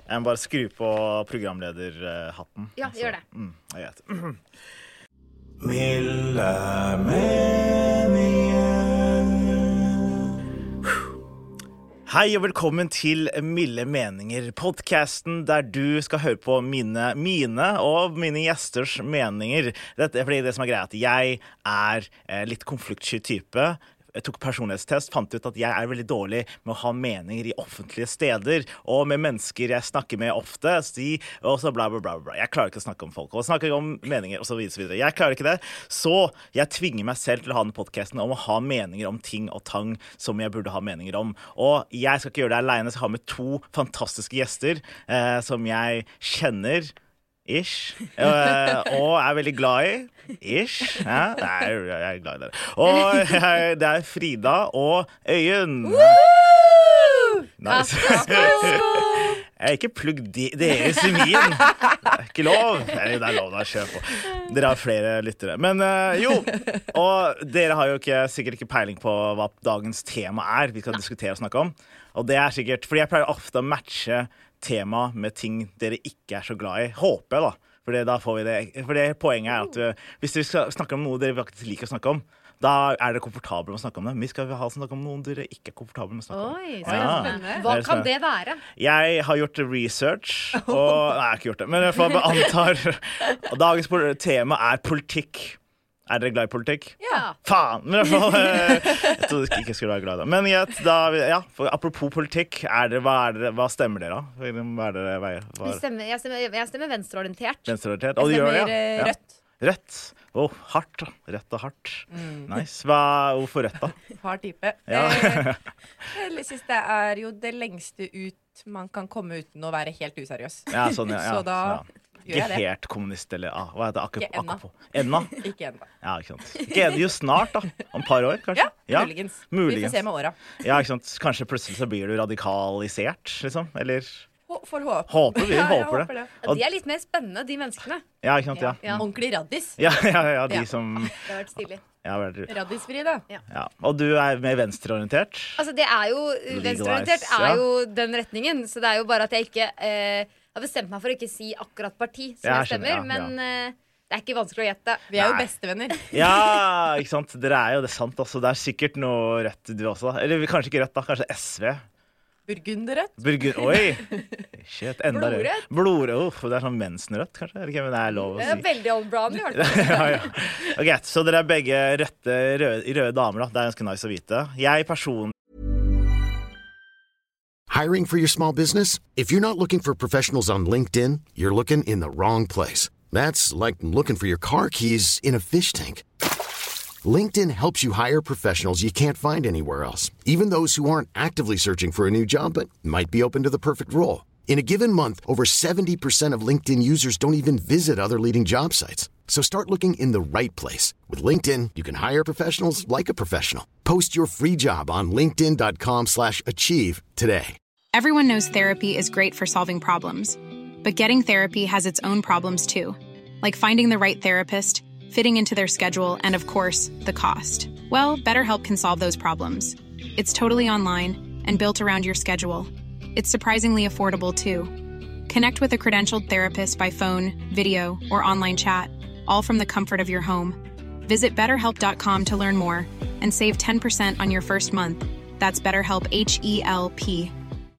Jeg må bare skru på programlederhatten. Ja, gjør det. Jeg vet. Milde meninger. Hei og velkommen til Milde meninger, podcasten der du skal høre på mine og mine gjesters meninger. Dette er fordi det som er greit, jeg er litt konfliktsky type. Jeg tok personlighetstest, fant ut at jeg er veldig dårlig med å ha meninger i offentlige steder, og med mennesker jeg snakker med ofte, og så bla bla bla bla. Jeg klarer ikke å snakke om folk, og snakke om meninger, og så videre. Jeg klarer ikke det, så jeg tvinger meg selv til å ha denne podcasten om å ha meninger om ting og tang som jeg burde ha meninger om. Og jeg skal ikke gjøre det alene, så jeg har med 2 fantastiske gjester som jeg kjenner, ish, og er veldig glad i. Ish, ja, jeg er glad i det. Og det er Frida og Øyunn. Nice. Jeg har ikke plugg deres i min. Det er ikke lov. Nei, det er lov, da kjør på. Dere har flere lyttere. Men jo, og dere har jo sikkert ikke peiling på hva dagens tema er vi skal diskutere og snakke om. Og det er sikkert, fordi jeg pleier ofte å matche tema med ting dere ikke er så glad i. Håper jeg da. For da får vi det. For det poenget er at hvis vi skal snakke om noe dere faktisk liker å snakke om, da er det komfortabelt med å snakke om det. Vi skal snakke om noe dere ikke er komfortabelt med å snakke om. Oi, så spennende. Hva kan det være? Jeg har gjort research, og nei, jeg har ikke gjort det. Men jeg får bare antar, dagens tema er politikk. Er dere glad i politikk? Ja. Faen! Men i hvert fall, jeg trodde ikke skulle være glad i det. Men apropos politikk, hva stemmer dere da? Jeg stemmer venstreorientert. Venstreorientert? Jeg stemmer rødt. Rødt? Hardt da. Rødt og hardt. Nice. Hvorfor rødt da? Hard type. Ja. Jeg synes det er jo det lengste ut man kan komme uten å være helt useriøs. Ja, sånn, ja. Så da... Ikke helt kommunist, eller hva heter det? Ikke enda. Enda? Ikke enda. Ja, ikke sant. Ikke enda, jo snart da. Om et par år, kanskje? Ja, muligens. Vi får se med åra. Ja, ikke sant. Kanskje plutselig så blir du radikalisert, liksom, eller... For håp. Håper vi, håper det. Ja, de er litt mer spennende, de menneskene. Ja, ikke sant, ja. Ordentlig raddis. Ja, de som... Det har vært stilig. Raddisfri da. Ja. Og du er mer venstreorientert? Altså, det er jo... Venstreorientert er jo den retningen, så det er jo bare at jeg ikke... Jeg har bestemt meg for å ikke si akkurat parti som jeg stemmer, men det er ikke vanskelig å gjette. Vi er jo bestevenner. Ja, ikke sant? Dere er jo det sant, altså. Det er sikkert noe rødt du også. Eller kanskje ikke rødt da, kanskje SV. Burgunderrødt. Oi! Shit, enda Blodrødt. Blodrødt, det er sånn mensenrødt, kanskje? Eller ikke, men det er lov å si. Det er veldig old brown, i hvert fall. Ja. Ok, så dere er begge røde damer da. Det er ganske nice å vite. Jeg personlig Hiring for your small business? If you're not looking for professionals on LinkedIn, you're looking in the wrong place. That's like looking for your car keys in a fish tank. LinkedIn helps you hire professionals you can't find anywhere else, even those who aren't actively searching for a new job but might be open to the perfect role. In a given month, over 70% of LinkedIn users don't even visit other leading job sites. So start looking in the right place. With LinkedIn, you can hire professionals like a professional. Post your free job on linkedin.com/achieve today. Everyone knows therapy is great for solving problems. But getting therapy has its own problems too. Like finding the right therapist, fitting into their schedule, and of course, the cost. Well, BetterHelp can solve those problems. It's totally online and built around your schedule. It's surprisingly affordable too. Connect with a credentialed therapist by phone, video, or online chat, all from the comfort of your home. Visit BetterHelp.com to learn more and save 10% on your first month. That's BetterHelp, H-E-L-P.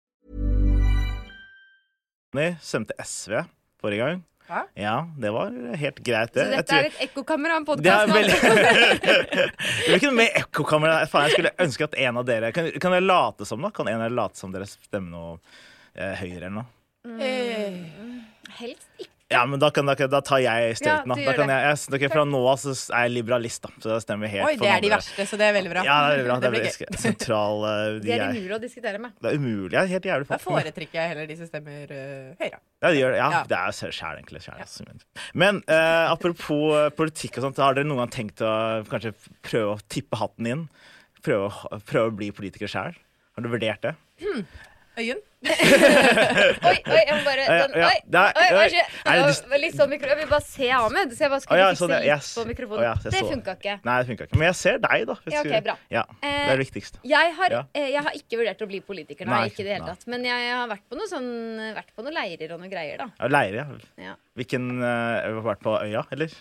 Stemte SV forrige gang. Hæ? Ja, det var helt greit det. Så dette er et ekkokammer av en podcast. Det er veldig... Det er ikke noe med ekkokammer. Faen, jeg skulle ønske at en av dere... Kan dere late som da? Kan en av dere late som dere stemmer noe høyere eller noe? Helst ikke. Ja, men da tar jeg støyten da. Ja, du gjør det. Fra nå av så er jeg liberalist da. Så det stemmer helt. Oi, det er de verste, så det er veldig bra. Ja, det er veldig bra. Det blir gøy. Sentral... De er umulig å diskutere med. Det er umulig, jeg er helt jævlig. Da foretrekker jeg heller de som stemmer høyre. Ja, det gjør det. Ja, det er skjær egentlig. Men apropos politikk og sånt, har dere noen gang tenkt å kanskje prøve å tippe hatten inn? Prøve å bli politiker selv? Har du vurdert det? Øyunn? Oi, jeg må bare Litt sånn jeg vil bare se Ahmed, så jeg bare skulle fikse litt på mikrofonen. Det funket ikke. Nei, det funket ikke. Men jeg ser deg da. Ok, bra. Ja, det er det viktigste. Jeg har ikke vurdert å bli politiker nå, ikke det hele tatt. Men jeg har vært på noen leirer og noen greier da. Ja, leirer, ja. Hvilken, har du vært på Øya, eller?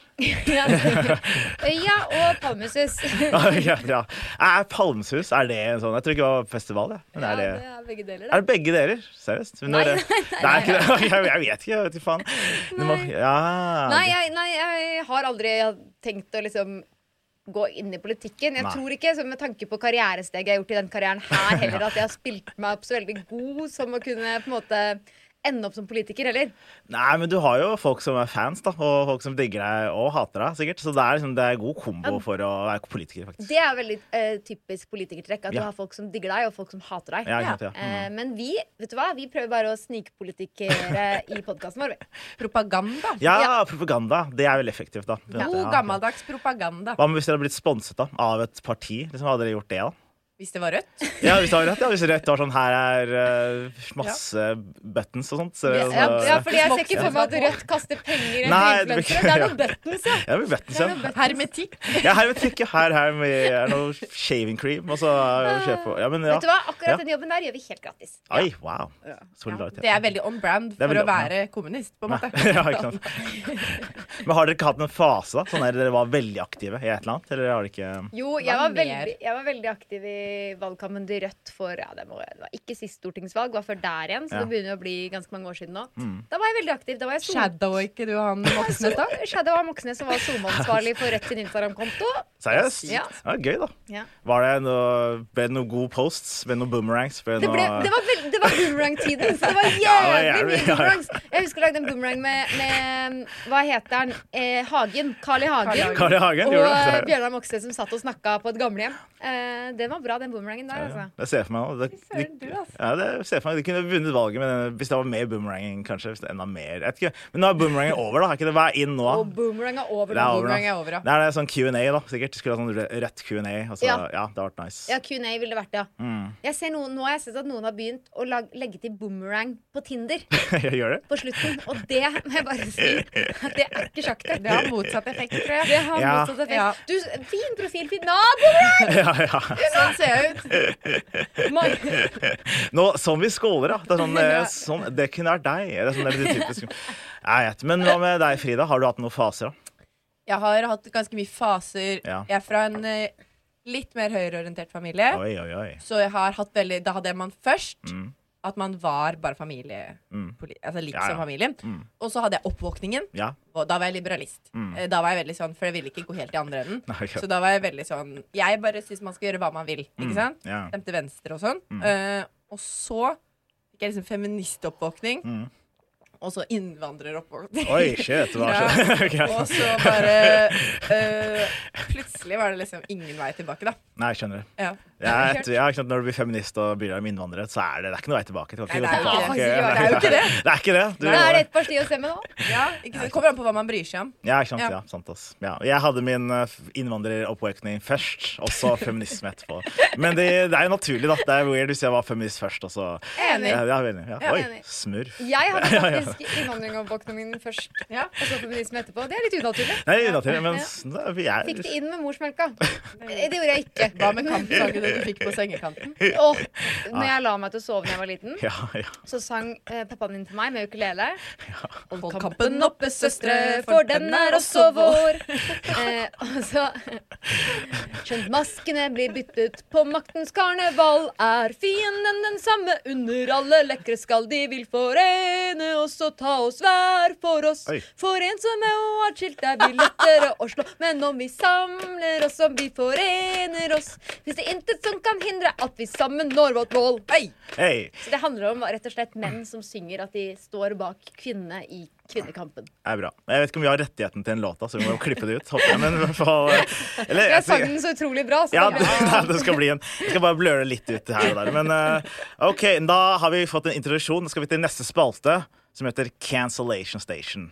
Øya og Palmesus. Ja. Palmesus, er det en sånn? Jeg tror ikke det var festival, ja. Men det er begge deler. Er det begge deler? Seriøst? Nei. Det er ikke det. Jeg vet ikke, faen. Nei, jeg har aldri tenkt å liksom gå inn i politikken. Jeg tror ikke, med tanke på karrieresteget jeg har gjort i den karrieren her, heller at jeg har spilt meg opp så veldig god som å kunne på en måte ende opp som politiker, eller? Nei, men du har jo folk som er fans da, og folk som digger deg og hater deg, sikkert. Så det er god kombo for å være politiker, faktisk. Det er veldig typisk politikertrekk, at du har folk som digger deg, og folk som hater deg. Ja. Men vet du hva? Vi prøver bare å snikpolitikere i podcasten vår. Propaganda. Ja, propaganda. Det er veldig effektivt, da. God gammeldags propaganda. Hva hvis dere hadde blitt sponset da, av et parti? Hadde dere gjort det, da? Hvis det var rødt? Ja, hvis det var rødt. Ja, hvis Rødt var sånn, her er masse buttons og sånt. Ja, fordi jeg ser ikke for meg at Rødt kaster penger i influensere. Det er noen buttons, ja. Ja, med buttons, ja. Hermetikk. Ja, hermetikk, ja. Her er noe shaving cream, og så kjøper ja, men ja. Vet du hva? Akkurat den jobben der gjør vi helt gratis. Oi, wow. Solidaritet. Det er veldig on brand for å være kommunist, på en måte. Ja, ikke sant. Men har dere ikke hatt en fase, da? Sånn der dere var veldig aktive i et eller annet? Eller har dere ikke... Jo, jeg var veldig aktiv i valgkampen til Rødt for, det var ikke sist stortingsvalg, var før der igjen, så det begynner å bli ganske mange år siden nå. Da var jeg veldig aktiv. Da var jeg Shadow ikke du han Moxnes da? Shadow var Moxnes som var SoMe-ansvarlig for Rødt sin Instagram-konto. Seriøst? Ja. Det var gøy da. Ja. Ble det noen gode posts? Ble det noen boomerangs? Det var boomerang-tiden, så det var jævlig mye boomerangs. Jeg husker å lage en boomerang med hva heter han? Hagen. Carl I. Hagen. Og Bjørnar Moxnes som satt og snakket på et gamlehjem. Det var bra, den boomerangen der, altså. Det ser jeg for meg nå. Det ser for meg. De kunne vunnet valget, men hvis det var mer boomeranging, kanskje. Hvis det enda mer. Jeg vet ikke. Men nå er boomerangen over, da. Er ikke det hver inn nå? Og boomerang er over. Det er sånn Q&A, da. Sikkert. Det skulle ha sånn rett Q&A. Altså, ja, det har vært nice. Ja, Q&A ville det vært, ja. Jeg ser nå har jeg sett at noen har begynt å legge til boomerang på Tinder. Jeg gjør det. På slutten. Og det må jeg bare si. At det er ikke sjaktet. Det har motsatt effekt, tror jeg. Det har motsatt effekt. Ja. Du, fin profil, fin. Boomerang! Ja. Sånn ser jeg ut. Nå, som vi skåler, da. Det er sånn, det kunne vært deg. Det er sånn, det er litt typisk. Men hva med deg, Frida? Har du hatt noen faser, da? Jeg har hatt ganske mye faser. Ja. Jeg er fra en litt mer høyreorientert familie. Oi. Så jeg har hatt veldig... Da hadde man først at man var bare familie, altså liksom familien. Og så hadde jeg oppvåkningen, og da var jeg liberalist. Da var jeg veldig sånn, for jeg ville ikke gå helt i andre enden. Så da var jeg veldig sånn, jeg bare synes man skal gjøre hva man vil, ikke sant? Stemte venstre og sånn. Og så fikk jeg liksom feministoppvåkning. Og så innvandreroppvåkning. Oi, shit, hva skjer? Okay. Og så bare plutselig var det liksom ingen vei tilbake, da. Nei, jeg skjønner. Ja. Når du blir feminist og bryr deg om innvandrere, så er det ikke noe vei tilbake. Det er jo ikke det. Det er ikke det. Da er det et parti å stemme nå. Ja, det kommer an på hva man bryr seg om. Ja, ikke sant, ja, sant ass. Ja, jeg hadde min innvandreroppvåkning først, og så feminisme etterpå. Men det er jo naturlig, da. Det er weird hvis jeg var feminist først, og så... Enig. Ja. Oi, smurf. Jeg hadde faktisk innvandreroppvåkningen først, og så feminisme etterpå. Det er litt unaturlig. Nei, unaturlig, men fikk det inn med morsmelka. Det gjorde jeg ikke. Hva med kampsaken du fikk på sengekanten? Når jeg la meg til å sove da jeg var liten, så sang pappaen min til meg med ukulele. Hold kampen oppe, søstre, for den er også vår. Og så skjønt maskene blir byttet på maktens karneval, er fienden den samme under alle lekre skal de vil forene oss og ta oss hver for oss. For ensomme og atskilt er vi lettere å slå, men om vi samler oss, om vi forener oss, hvis det intet som kan hindre at vi sammen når vårt mål. Så det handler om rett og slett menn som synger at de står bak kvinnene i kvinnekampen. Det er bra. Jeg vet ikke om vi har rettigheten til en låta, så vi må klippe det ut, håper jeg. Men i hvert fall... Jeg sang den så utrolig bra. Så det skal bli jeg skal bare bløre litt ut her og der. Men ok, da har vi fått en introduksjon. Da skal vi til neste spalte, som heter Cancellation Station.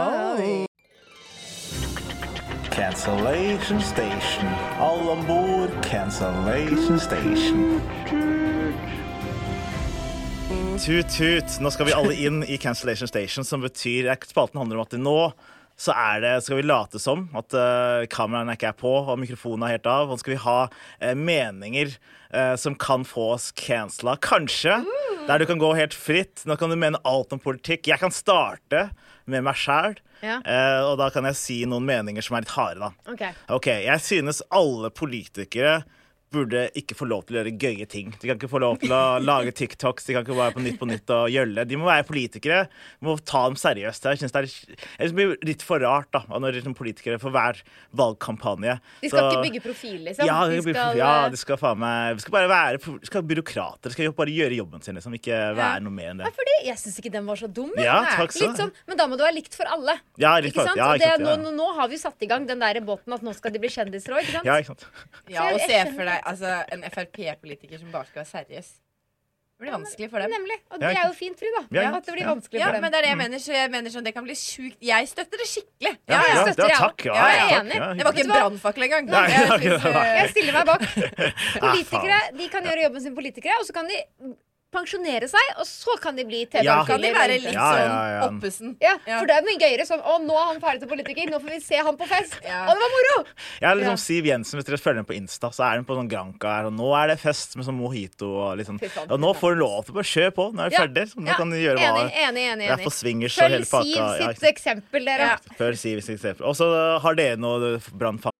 Cancellation Station. Alle ombord, Cancellation Station. Tut. Nå skal vi alle inn I Cancellation Station, som betyr spalten handler om at nå så skal vi late som at kameraene ikke på og mikrofonen helt av, og så skal vi ha meninger som kan få oss cancela, kanskje, der du kan gå helt fritt. Nå kan du mene alt om politikk. Jeg kan starte med meg selv, og da kan jeg si noen meninger som litt harde da. Ok, jeg synes alle politikere burde ikke få lov til å gjøre gøye ting. De kan ikke få lov til å lage TikToks, de kan ikke være på nytt og gjølle. De må være politikere, de må ta dem seriøst. Jeg synes det blir litt for rart da, når politikere får hver valgkampanje. De skal ikke bygge profil, liksom? De skal bare være byråkrater, de skal bare gjøre jobben sin, liksom, ikke være noe mer enn det. Fordi jeg synes ikke den var så dum. Takk så. Men da må det være likt for alle. Ikke sant? Nå har vi satt I gang den der båten at nå skal de bli kjendiser også, ikke sant? Ja, ikke sant? Ja, og se for deg en FrP-politiker som bare skal være seriøs. Det blir vanskelig for dem. Nemlig, og det jo fint, Frida. At det blir vanskelig for dem. Men det det jeg mener, så jeg mener sånn, det kan bli sykt. Jeg støtter det skikkelig. Takk. Jeg enig. Det var ikke en brannfakkel engang. Jeg stiller meg bak. Politikere, de kan gjøre jobben sin politikere, og så kan de pensjonere seg, og så kan de bli TV-profiler. Kan de være litt sånn oppesen. For det mye gøyere sånn, nå han ferdig til politiker, nå får vi se han på fest. Og det var moro! Liksom Siv Jensen, hvis dere følger den på Insta, så den på sånn Granca her, og nå det fest med sånn mojito, og liksom, og nå får du lov til å bare kjøre på, nå det ferdig, så nå kan du gjøre hva enig. På swingers og hele pakka. Følg Siv sitt eksempel, dere. Følg Siv sitt eksempel. Og så har dere noe brannfakkel.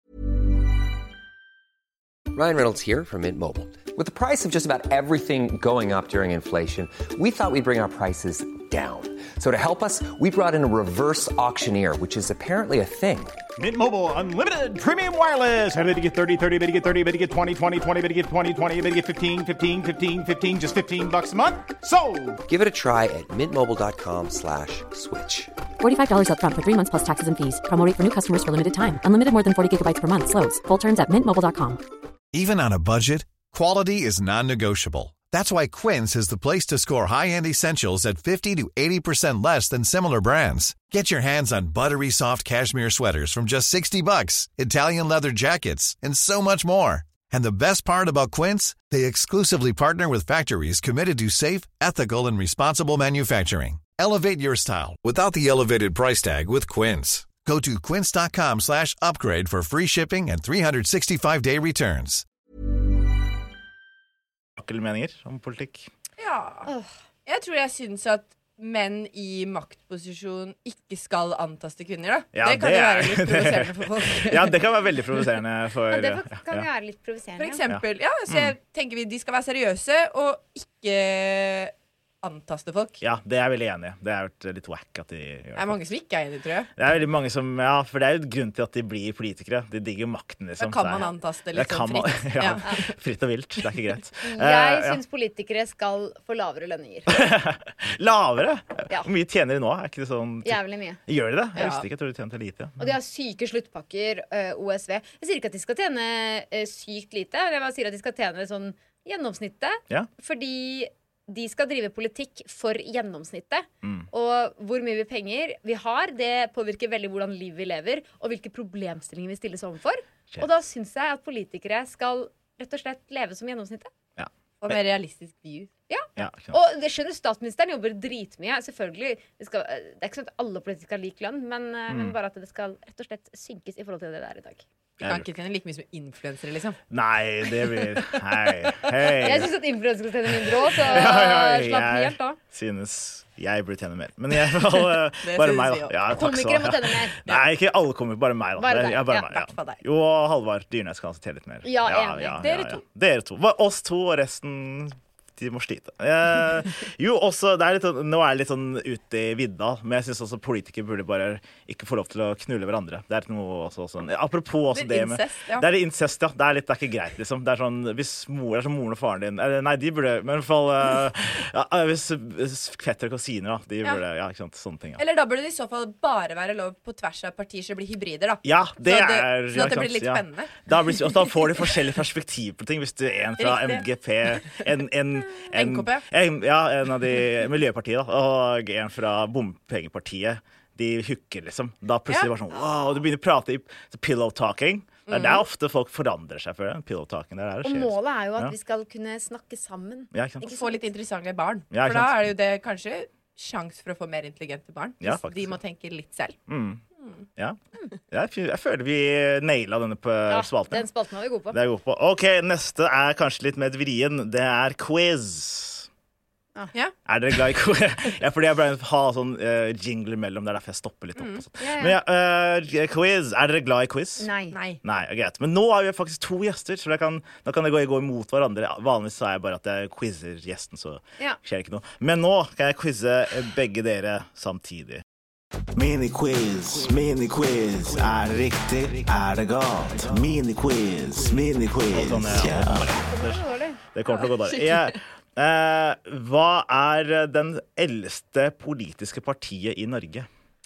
Ryan Reynolds here from Mint Mobile. With the price of just about everything going up during inflation, we thought we'd bring our prices down. So to help us, we brought in a reverse auctioneer, which is apparently a thing. Mint Mobile Unlimited Premium Wireless. How to get 30, 30, how to get 30, how to get 20, 20, 20, how to get 20, 20, how to get 15, 15, 15, 15, just $15 a month? Sold! Give it a try at mintmobile.com/switch. $45 up front for 3 months plus taxes and fees. Promo rate for new customers for limited time. Unlimited more than 40 gigabytes per month. Slows full terms at mintmobile.com. Even on a budget, quality is non-negotiable. That's why Quince is the place to score high-end essentials at 50 to 80% less than similar brands. Get your hands on buttery soft cashmere sweaters from just $60, Italian leather jackets, and so much more. And the best part about Quince, they exclusively partner with factories committed to safe, ethical, and responsible manufacturing. Elevate your style without the elevated price tag with Quince. Go to quince.com/upgrade for free shipping and 365-day returns. Meninger om politikk? Ja. Jeg tror jeg synes at menn I maktposisjon ikke skal antaste kvinner, da. Det kan jo være litt provoserende for folk. Det kan være veldig provoserende for... det kan jo være litt provoserende. For eksempel, så jeg tenker de skal være seriøse og ikke antaste folk. Ja, det jeg veldig enig I. Det har vært litt wack at de gjør det. Det mange som ikke enig, tror jeg. Det veldig mange som, for det jo grunn til at de blir politikere. De digger makten, liksom. Da kan man antaste litt sånn fritt. Fritt og vilt. Det ikke greit. Jeg synes politikere skal få lavere lønninger. Lavere? Hvor mye tjener de nå? Ikke det sånn... Jævlig mye. Gjør de det? Jeg visste ikke, jeg tror de tjener lite. Og de har syke sluttpakker, OSV. Jeg sier ikke at de skal tjene sykt lite, men jeg bare sier at de skal tjene sånn gjennomsnittet. Fordi... de skal drive politikk for gjennomsnittet. Og hvor mye penger vi har, det påvirker veldig hvordan liv vi lever, og hvilke problemstillinger vi stilles overfor. Og da synes jeg at politikere skal rett og slett leve som gjennomsnittet. Og mer realistisk view. Og det skjønner statsministeren jobber dritmye. Selvfølgelig, det er ikke sånn at alle politikere har lik lønn, men bare at det skal rett og slett synkes I forhold til det der I dag. Du kan ikke tjene like mye som influensere, liksom. Nei, det blir... Hei. Jeg synes at influensere skal tjene mindre også, så slapp helt da. Synes jeg burde tjene mer. Men jeg bare meg da. Komikere må tjene mer. Nei, ikke alle komikere, bare meg da. Bare deg. Jo, Halvard Dyrnes kan tjene litt mer. Ja, enig. Dere to. Oss to og resten... de må slite. Jo, også, nå det litt sånn ute I vidda, men jeg synes også politikere burde bare ikke få lov til å knulle hverandre. Det noe også sånn, apropos også det med... Det litt incest, Det det ikke greit, liksom. Det sånn, hvis mor som moren og faren din... Nei, de burde... Men I hvert fall... hvis fetter og kusiner, de burde... Ja, ikke sant, sånne ting. Eller da burde det I så fall bare være lov på tvers av partier så det blir hybrider, da. Ja, det så at det blir litt spennende. Da får de forskjellige perspektiv på ting. Hvis du en fra MGP, NKP? En av de miljøpartiet da, og en fra bompengepartiet, de hukker liksom. Da plutselig var sånn, wow, du begynner å prate I pillow talking. Det er ofte folk forandrer seg før den pillow-talken. Og målet jo at vi skal kunne snakke sammen. Ikke få litt interessante barn. For da jo det kanskje sjans for å få mer intelligente barn. Hvis de må tenke litt selv. Ja. Jeg føler vi nailet denne på spalten. Den spalten var vi gode på. Det god på. Ok, neste kanskje litt mer vrien. Det quiz. Dere glad i quiz? Fordi jeg bare har sånn jingle mellom. Det derfor jeg stopper litt opp. Men quiz. Dere glad i quiz? Nei, greit. Men nå har vi faktisk 2 gjester, så da kan det gå imot hverandre. Vanligvis så jeg bare at jeg quizzer gjesten, så skjer ikke noe. Men nå kan jeg quizze begge dere samtidig. Miniquiz, miniquiz. Det riktig? Det galt? Miniquiz, miniquiz. Det kommer til å gå dårlig. Hva den eldste politiske partiet i Norge?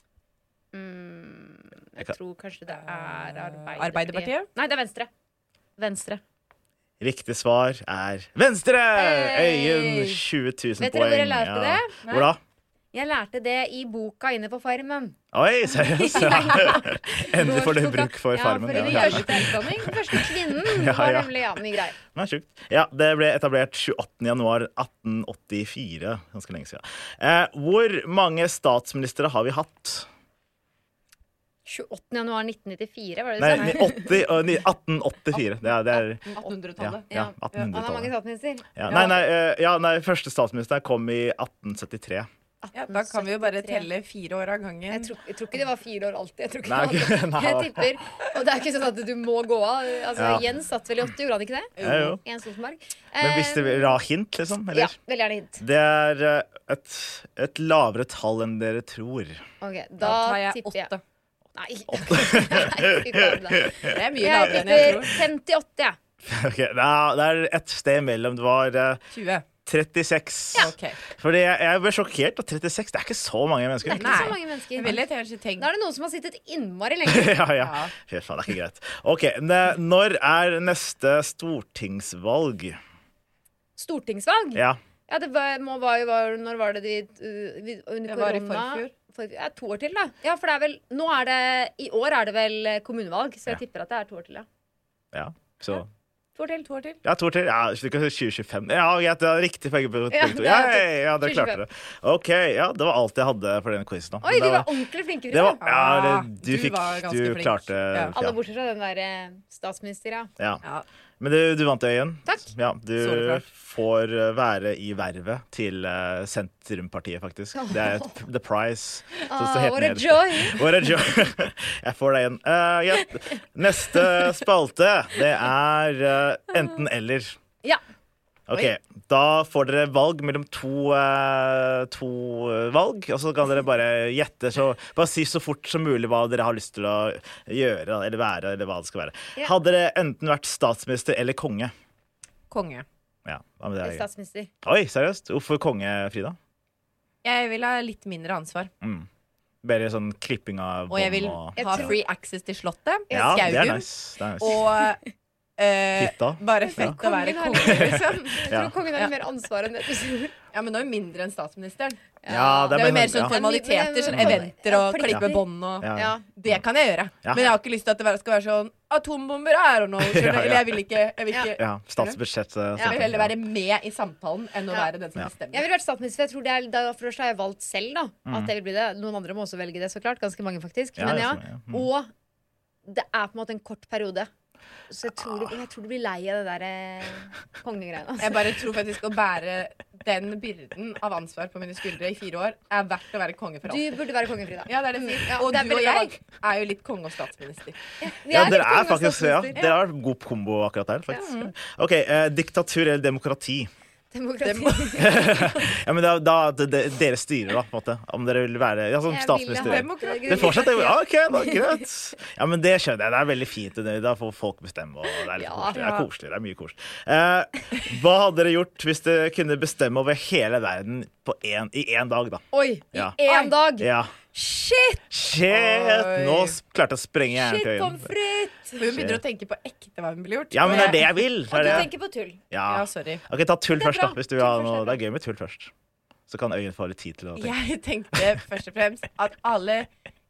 Jeg tror kanskje det Arbeiderpartiet? Nei, det Venstre. Riktig svar Venstre! Øyunn, 20 000 poeng. Vet dere hvor jeg lærte det? Hvor da? Jeg lærte det i boka inne på Farmen. Oi, seriøst? Endelig får dere bruk for Farmen. Ja, for det første utdanning. Første kvinnen var nemlig mye greier. Nei, sjukt. Ja, det ble etablert 28. januar 1884, ganske lenge siden. Hvor mange statsministre har vi hatt? 28. januar 1994, var det det? Nei, 1884. Det 1800-tallet. Ja, han har mange statsminister. Nei, første statsminister kom i 1873. Ja, da kan vi jo bare telle 4 år av gangen. Jeg tror ikke det var 4 år alltid. Jeg tipper. Og det ikke sånn at du må gå av. Altså, Jens satt vel i 80, gjorde han ikke det? Jo. Jens Stoltenberg. Men hvis det vil ha hint, liksom? Eller? Ja, veldig gjerne hint. Det et lavere tall enn dere tror. Ok, da tar jeg 8. Nei. Det mye lavere enn jeg tror. 58, Ok, det et sted mellom. Det var 20. 36. Okay. Fordi jeg ble sjokkert, og 36, det ikke så mange mennesker. Det ikke så mange mennesker. Da det noen som har sittet innmari lenge. ja. Fy faen, det ikke greit. Ok, når neste stortingsvalg? Stortingsvalg? Ja. Ja, når var det under korona? Var i forfjor. 2 år til, da. Ja, for i år det vel kommunevalg, så jeg tipper at det 2 år til, Ja, så... 2 år til. Ja, 2 år til. Ja, slik 2025. Ja, greit, det riktig begge to. Ja, dere klarte det. Ok, ja, det var alt jeg hadde for denne quizen. Oi, de var ordentlig flinke. Du klarte... Alle bortsett fra den der statsminister, ja. Men du vant det igjen. Takk. Ja, du får være i vervet til Sentrumpartiet, faktisk. Det the prize. What a joy! What a joy. Jeg får deg igjen. Neste spalte, det enten eller. Ja. Ok, da får dere valg mellom to valg, og så kan dere bare gjette, bare si så fort som mulig hva dere har lyst til å gjøre, eller være, eller hva det skal være. Ja. Hadde dere enten vært statsminister eller konge? Konge. Ja, men det statsminister. Oi, seriøst? Hvorfor konge, Frida? Jeg vil ha litt mindre ansvar. Bare sånn klipping av bånd. Og jeg vil ha free access til slottet. Ja, det nice. Og... bare fett å være konge, liksom. Jeg tror kongen har mer ansvar enn det. Ja, men nå jo mindre enn statsministeren. Ja, det jo mer sånn formaliteter, sånn eventer og klippe bånd og det kan jeg gjøre. Men jeg har ikke lyst til at det skal være sånn atombomber her og nå, eller jeg vil ikke statsbudsjett. Jeg vil heller være med i samtalen enn å være den som bestemmer. Jeg vil være statsminister, jeg tror derfor har jeg valgt selv da, at jeg vil bli det. Noen andre må også velge det, så klart, ganske mange faktisk. Men og det på en måte en kort periode. Så jeg tror du blir lei av det der kongegreiene. Altså. Jeg bare tror faktisk å bære den byrden av ansvar på mine skuldre i 4 år verdt å være konge for alt. Du burde være konge, Frida. Ja, det det fint. Og du og jeg jo litt konge og statsminister. Ja, dere faktisk dere har god kombo akkurat der, faktisk. Ok, diktatur eller demokrati? Ja, men dere styrer da, på en måte. Om dere vil være som statsminister. Det fortsetter. Ok, da, greit. Ja, men det skjønner jeg. Det veldig fint. Da får folk bestemme, og det litt koselig. Det koselig. Det mye koselig. Hva hadde dere gjort hvis dere kunne bestemme over hele verden i en dag, da? Oi, i en dag? Ja. Shit! Nå klarte jeg å sprenge hjernen til øynene. Shit, pommes frites! Hun begynner å tenke på ekte hva hun blir gjort. Ja, men det det jeg vil. Og du tenker på tull. Ja, sorry. Ok, ta tull først da, hvis du vil ha noe. Det gøy med tull først. Så kan Øyunn få litt tid til å tenke. Jeg tenkte først og fremst at alle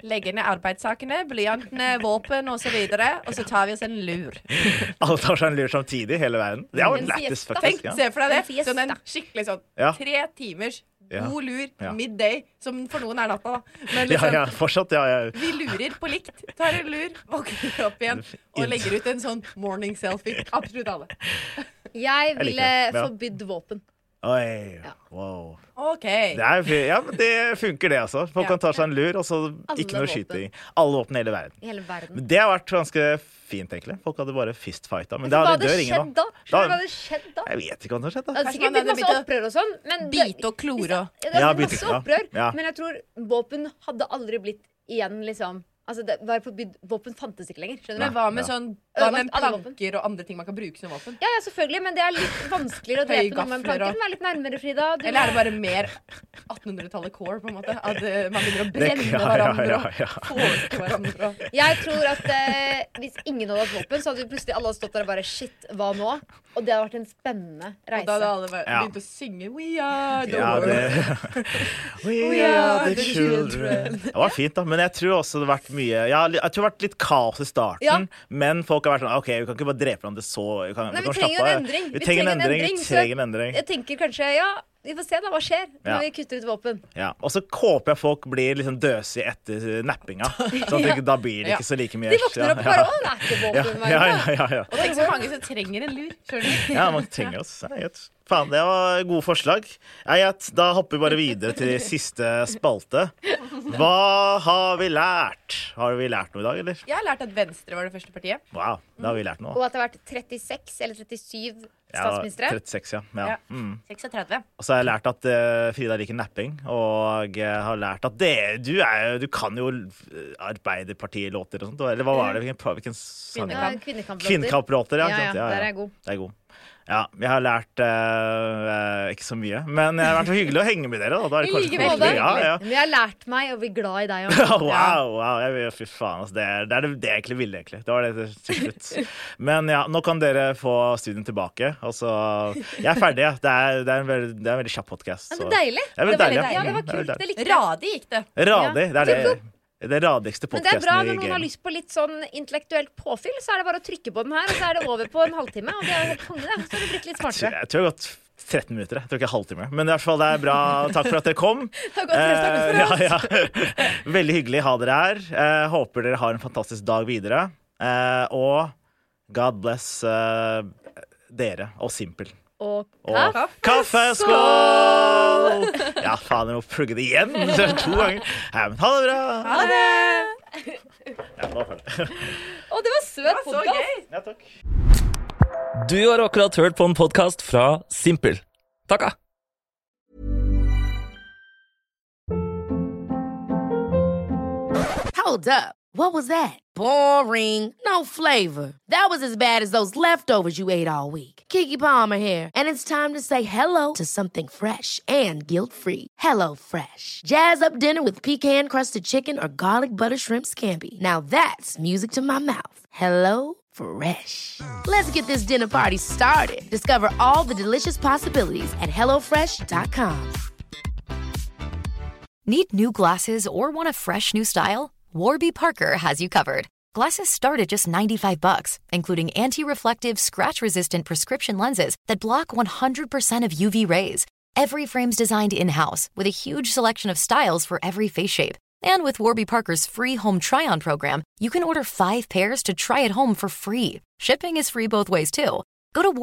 legger ned arbeidssakene, blyantene, våpen og så videre, og så tar vi oss en lur. Alle tar seg en lur samtidig, hele verden. Det var lettest, faktisk. Se for deg det. Sånn en skikkelig sånn 3 timers god lur, midday, som for noen natta. Men liksom, fortsatt, vi lurer på likt. Tar en lur, våkner opp igjen og legger ut en sånn morning selfie. Absolutt alle. Jeg ville forbydd våpen. Oi, wow. Ok. Det funker det altså. Folk kan ta seg en lur, og så ikke noe skyting. Alle våpen i hele verden. Men det har vært ganske fint, egentlig. Folk hadde bare fistfighta. Men hva hadde skjedd da? Hva hadde skjedd da? Jeg vet ikke hva som hadde skjedd da. Det hadde sikkert blitt masse opprør og sånn. Bite og klore. Det hadde blitt masse opprør. Men jeg tror våpen hadde aldri blitt igjen, liksom. Altså, det var forbydd. Våpen fantes ikke lenger. Skjønner du? Men hva med sånn planker og andre ting man kan bruke som våpen? Ja, selvfølgelig, men det er litt vanskeligere å drepe noen med planker. Den er litt nærmere, Frida. Eller er det bare mer 1800-tallet core, på en måte? At man begynner å brenne hverandre og påske hverandre. Jeg tror at hvis ingen hadde hatt våpen, så hadde vi plutselig alle stått der og bare shit, hva nå? Og det hadde vært en spennende reise. Og da hadde alle begynt å synge We are the world. We are the children. Det var fint da, men jeg tror også det har vært mye jeg tror det har vært litt kaos i starten, men folk har vært sånn, ok, vi kan ikke bare drepe hverandre så vi trenger en endring. Vi trenger en endring. Jeg tenker kanskje, vi får se da, hva skjer når vi kutter ut våpen. Og så håper jeg folk blir liksom døsige etter nappinga, sånn at da blir det ikke så like mye. De vokner opp og bare, det er ikke våpen. Og tenk så mange som trenger en lur, skjønner du? Ja, man trenger oss. Faen, det var gode forslag. Da hopper vi bare videre til siste spalte. Hva har vi lært? Har vi lært noe i dag, eller? Jeg har lært at Venstre var det første partiet. Wow, da har vi lært noe. Og at det har vært 36 eller 37 statsministre. 36, 36. Og så har jeg lært at Frida liker napping, og jeg har lært at du kan jo Arbeiderpartilåter og sånt, eller hva var det? Hvilken sang? Kvinnekampplåter, ja. Der er jeg god. Det er god. Ja, jeg har lært ikke så mye, men det har vært hyggelig å henge med dere. Da er det kanskje koselig. Vi har lært meg å bli glad i deg også. Wow, fy faen, altså, det er det jeg egentlig ville egentlig. Det var det til slutt. Men nå kan dere få studien tilbake. Altså, jeg er ferdig, det er en veldig kjapp podcast. Så. Det er deilig. Det var kult, det likte jeg. Radig gikk det. Radig, det er det. Det radigste podcasten i game. Men det er bra når noen har lyst på litt sånn intellektuelt påfyll, så er det bare å trykke på den her, og så er det over på en halvtime, og det er helt konge, det. Så har det blitt litt smartere. Jeg tror det har gått 13 minutter, jeg tror ikke halvtime. Men i hvert fall det er bra. Takk for at dere kom. Det har gått 3 minutter. Veldig hyggelig å ha dere her. Håper dere har en fantastisk dag videre. Og God bless dere og Simpel. Og kaffeskål! Ja, faen, jeg må plugge det igjen 2 ganger. Ja, men ha det bra! Ha det! Ja, det var ferdig. Det var søt podcast. Ja, takk. Du har akkurat hørt på en podcast fra Simpel. Takka! Hold up. What was that? Boring. No flavor. That was as bad as those leftovers you ate all week. Keke Palmer here, and it's time to say hello to something fresh and guilt-free. Hello Fresh. Jazz up dinner with pecan-crusted chicken or garlic butter shrimp scampi. Now that's music to my mouth. Hello Fresh. Let's get this dinner party started. Discover all the delicious possibilities at HelloFresh.com. Need new glasses or want a fresh new style? Warby Parker has you covered. Glasses start at just $95, including anti-reflective, scratch-resistant prescription lenses that block 100% of UV rays. Every frame's designed in-house with a huge selection of styles for every face shape. And with Warby Parker's free home try-on program, you can order 5 pairs to try at home for free. Shipping is free both ways, too. Go to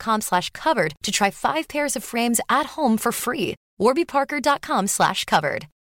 warbyparker.com/covered to try 5 pairs of frames at home for free. warbyparker.com/covered.